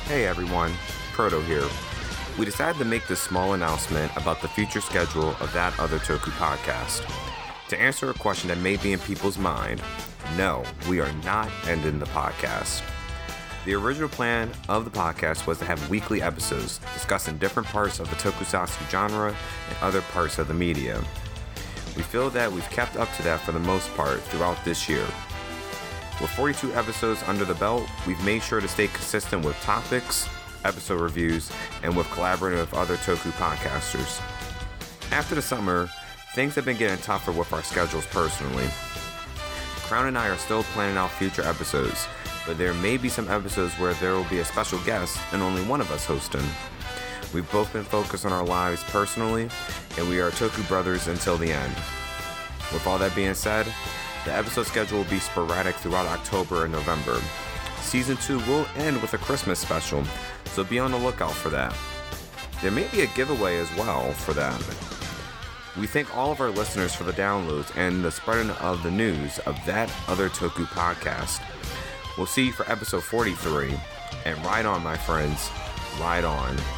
Hey everyone, Proto here. We decided to make this small announcement about the future schedule of That Other Toku podcast. To answer a question that may be in people's mind, no, we are not ending the podcast. The original plan of the podcast was to have weekly episodes discussing different parts of the tokusatsu genre and other parts of the media. We feel that we've kept up to that for the most part throughout this year. With 42 episodes under the belt, we've made sure to stay consistent with topics, episode reviews, and with collaborating with other Toku podcasters. After the summer, things have been getting tougher with our schedules personally. Crown and I are still planning out future episodes, but there may be some episodes where there will be a special guest and only one of us hosting. We've both been focused on our lives personally, and we are Toku brothers until the end. With all that being said, the episode schedule will be sporadic throughout October and November. Season 2 will end with a Christmas special, so be on the lookout for that. There may be a giveaway as well for that. We thank all of our listeners for the downloads and the spreading of the news of That Other Toku podcast. We'll see you for episode 43, and ride on, my friends, ride on.